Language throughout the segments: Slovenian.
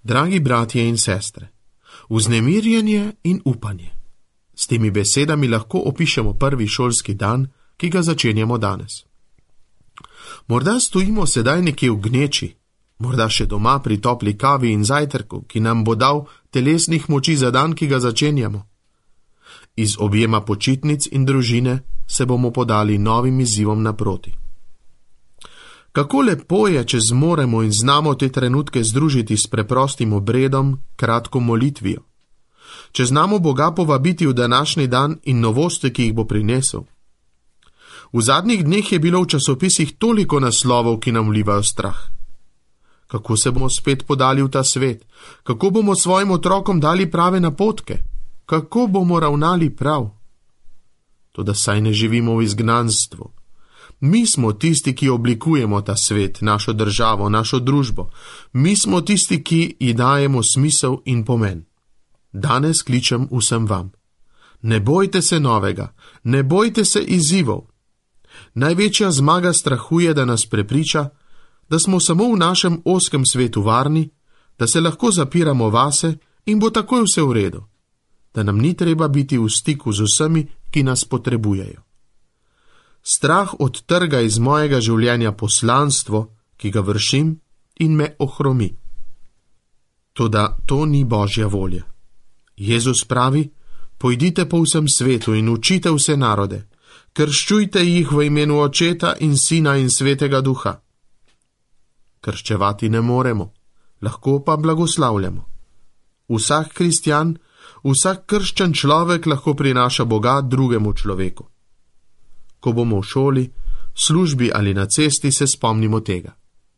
Dragi bratje in sestre, vznemirjenje in upanje. S temi besedami lahko opišemo prvi šolski dan, ki ga začenjamo danes. Morda stojimo sedaj nekje v gneči, morda še doma pri topli kavi in zajtrku, ki nam bo dal telesnih moči za dan, ki ga začenjamo. Iz objema počitnic in družine se bomo podali novim izzivom naproti. Kako lepo je, če zmoremo in znamo te trenutke združiti s preprostim obredom, kratko molitvijo. Če znamo Boga povabiti v današnji dan in novosti, ki jih bo prinesel. V zadnjih dneh je bilo v časopisih toliko naslovov, ki nam vlivajo strah. Kako se bomo spet podali v ta svet? Kako bomo svojim otrokom dali prave napotke? Kako bomo ravnali prav? Toda saj ne živimo v izgnanstvu. Mi smo tisti, ki oblikujemo ta svet, našo državo, našo družbo. Mi smo tisti, ki ji dajemo smisel in pomen. Danes kličem vsem vam. Ne bojte se novega, ne bojte se izzivov. Največja zmaga strahu je, da nas prepriča, da smo samo v našem ozkem svetu varni, da se lahko zapiramo vase in bo takoj vse v redu, da nam ni treba biti v stiku z vsemi, ki nas potrebujejo. Strah odtrga iz mojega življenja poslanstvo, ki ga vršim, in me ohromi. Toda to ni Božja volja. Jezus pravi, pojdite po vsem svetu in učite vse narode, krščujte jih v imenu Očeta in Sina in Svetega Duha. Krščevati ne moremo, lahko pa blagoslavljamo. Vsak kristjan, vsak krščan človek lahko prinaša Boga drugemu človeku. Ko bomo v šoli, službi ali na cesti, se spomnimo tega.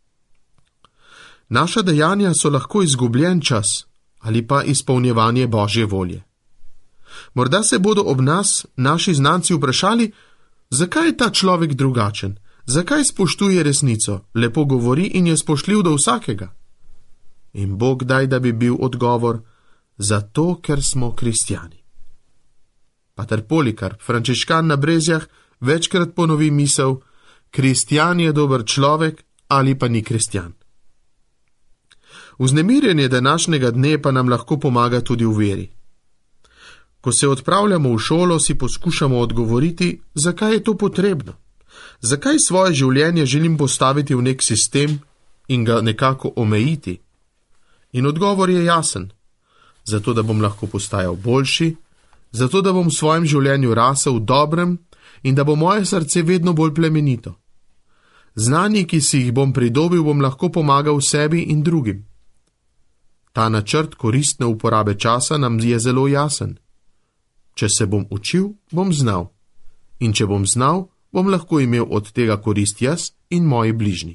Naša dejanja so lahko izgubljen čas ali pa izpolnjevanje Božje volje. Morda se bodo ob nas naši znanci vprašali, zakaj je ta človek drugačen, zakaj spoštuje resnico, lepo govori in je spoštljiv do vsakega. In Bog daj, da bi bil odgovor, zato ker smo kristjani. Pater Polikar, frančiškan na Brezjah, večkrat ponovi misel, kristjan je dober človek ali pa ni kristjan. Vznemirjenje današnjega dne pa nam lahko pomaga tudi v veri. Ko se odpravljamo v šolo, si poskušamo odgovoriti, zakaj je to potrebno. Zakaj svoje življenje želim postaviti v nek sistem in ga nekako omejiti? In odgovor je jasen. Zato, da bom lahko postajal boljši, zato, da bom v svojem življenju rasel v dobrem in da bo moje srce vedno bolj plemenito. Znanji, ki si jih bom pridobil, bom lahko pomagal sebi in drugim. Ta načrt koristne uporabe časa nam je zelo jasen. Če se bom učil, bom znal. In če bom znal, bom lahko imel od tega korist jaz in moji bližnji.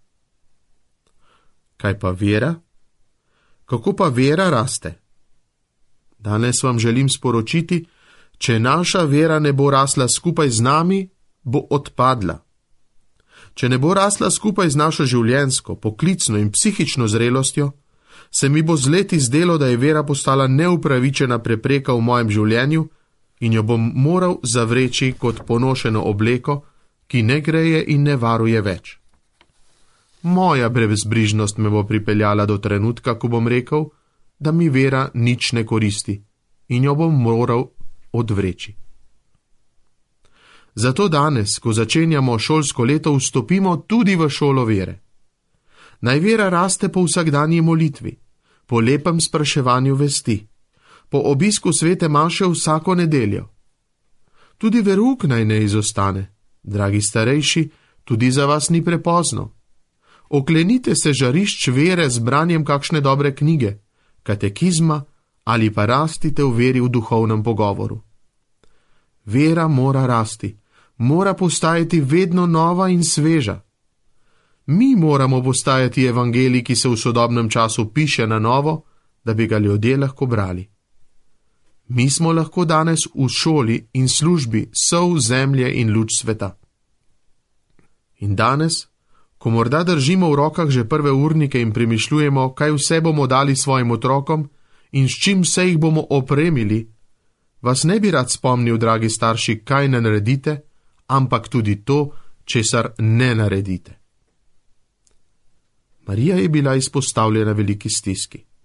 Kaj pa vera? Kako pa vera raste? Danes vam želim sporočiti, če naša vera ne bo rasla skupaj z nami, bo odpadla. Če ne bo rasla skupaj z našo življenjsko, poklicno in psihično zrelostjo, se mi bo z leti zdelo, da je vera postala neupravičena prepreka v mojem življenju in jo bom moral zavreči kot ponošeno obleko, ki ne greje in ne varuje več. Moja brezbrižnost me bo pripeljala do trenutka, ko bom rekel, da mi vera nič ne koristi in jo bom moral odvreči. Zato danes, ko začenjamo šolsko leto, vstopimo tudi v šolo vere. Naj vera raste po vsakdanji molitvi, po lepem spraševanju vesti, po obisku svete maše vsako nedeljo. Tudi verouk naj ne izostane. Dragi starejši, tudi za vas ni prepozno. Oklenite se žarišč vere z branjem kakšne dobre knjige, katekizma ali pa rastite v veri v duhovnem pogovoru. Vera mora rasti, mora postajati vedno nova in sveža. Mi moramo postajati evangelij, ki se v sodobnem času piše na novo, da bi ga ljudje lahko brali. Mi smo lahko danes v šoli in službi sol zemlje in luč sveta. In danes, ko morda držimo v rokah že prve urnike in premišljujemo, kaj vse bomo dali svojim otrokom in s čim vse jih bomo opremili, vas ne bi rad spomnil, dragi starši, kaj ne naredite, ampak tudi to, česar ne naredite. Marija je bila izpostavljena veliki stiski.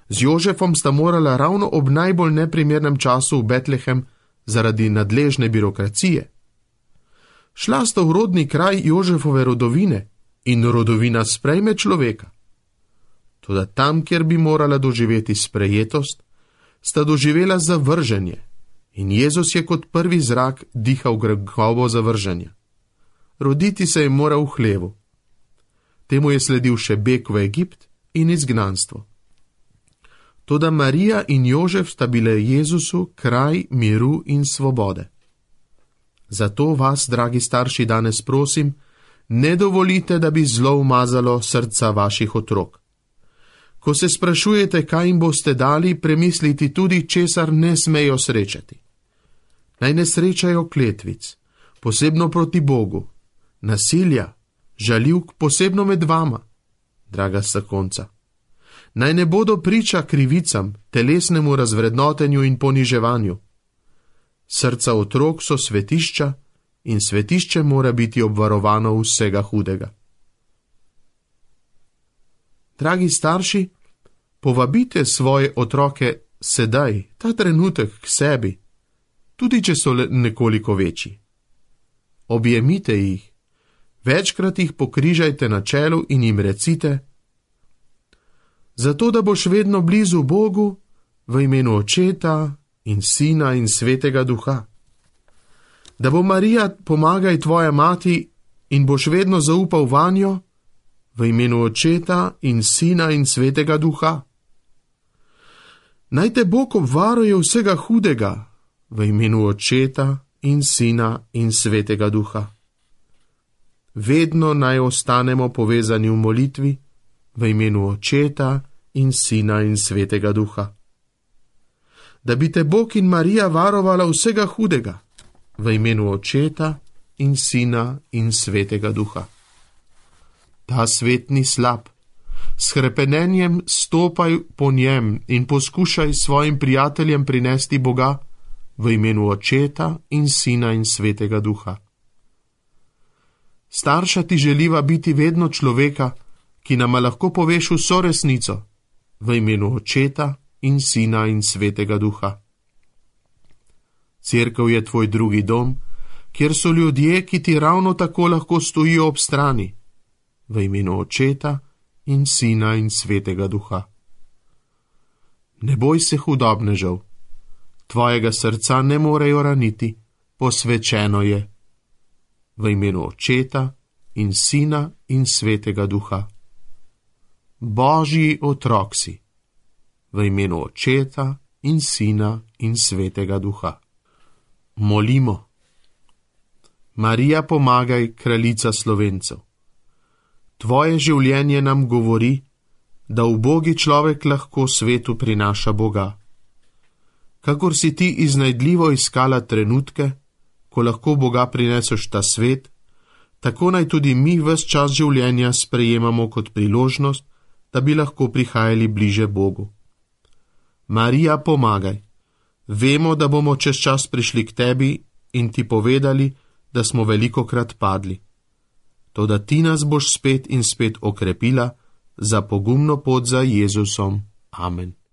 Z Jožefom sta morala ravno ob najbolj neprimernem času v Betlehem zaradi nadležne birokracije. Šla sta v rodni kraj Jožefove rodovine in rodovina sprejme človeka. Toda tam, kjer bi morala doživeti sprejetost, sta doživela zavrženje in Jezus je kot prvi zrak dihal grehovo zavrženja. Roditi se je moral v hlevu. Temu je sledil še beg v Egipt in izgnanstvo. Toda Marija in Jožef sta bile Jezusu kraj miru in svobode. Zato vas, dragi starši, danes prosim, ne dovolite, da bi zlo umazalo srca vaših otrok. Ko se sprašujete, kaj jim boste dali, premisliti tudi, česar ne smejo srečati. Naj ne srečajo kletvic, posebno proti Bogu, nasilja, žaljivk, posebno med vama, draga zakonca. Naj ne bodo priča krivicam, telesnemu razvrednotenju in poniževanju. Srca otrok so svetišča in svetišče mora biti obvarovano vsega hudega. Dragi starši, povabite svoje otroke sedaj, ta trenutek k sebi, tudi če so nekoliko večji. Objemite jih, večkrat jih pokrižajte na čelu in jim recite: zato, da boš vedno blizu Bogu, v imenu Očeta in Sina in Svetega Duha. Da bo Marija pomagaj tvoja mati in boš vedno zaupal vanjo, v imenu Očeta in Sina in Svetega Duha. Naj te Bog obvaruje vsega hudega, v imenu Očeta in Sina in Svetega Duha. Vedno naj ostanemo povezani v molitvi, v imenu Očeta in Sina in Svetega Duha. Da bi te Bog in Marija varovala vsega hudega, v imenu Očeta in Sina in Svetega Duha. Ta svet ni slab. S hrepenenjem stopaj po njem in poskušaj svojim prijateljem prinesti Boga, v imenu Očeta in Sina in Svetega Duha. Starša ti želiva biti vedno človeka, ki nama lahko poveš vso resnico, v imenu Očeta in Sina in Svetega Duha. Cerkev je tvoj drugi dom, kjer so ljudje, ki ti ravno tako lahko stojijo ob strani, v imenu Očeta in Sina in Svetega Duha. Ne boj se hudobnežev, tvojega srca ne morejo raniti, posvečeno je, v imenu Očeta in Sina in Svetega Duha. Božji otrok si, v imenu Očeta in Sina in Svetega Duha. Molimo. Marija, pomagaj, kraljica Slovencev. Tvoje življenje nam govori, da ubogi človek lahko svetu prinaša Boga. Kakor si ti iznajdljivo iskala trenutke, ko lahko Boga prineseš ta svet, tako naj tudi mi ves čas življenja sprejemamo kot priložnost, da bi lahko prihajali bliže Bogu. Marija, pomagaj. Vemo, da bomo čez čas prišli k tebi in ti povedali, da smo velikokrat padli. Toda ti nas boš spet in spet okrepila za pogumno pot za Jezusom. Amen.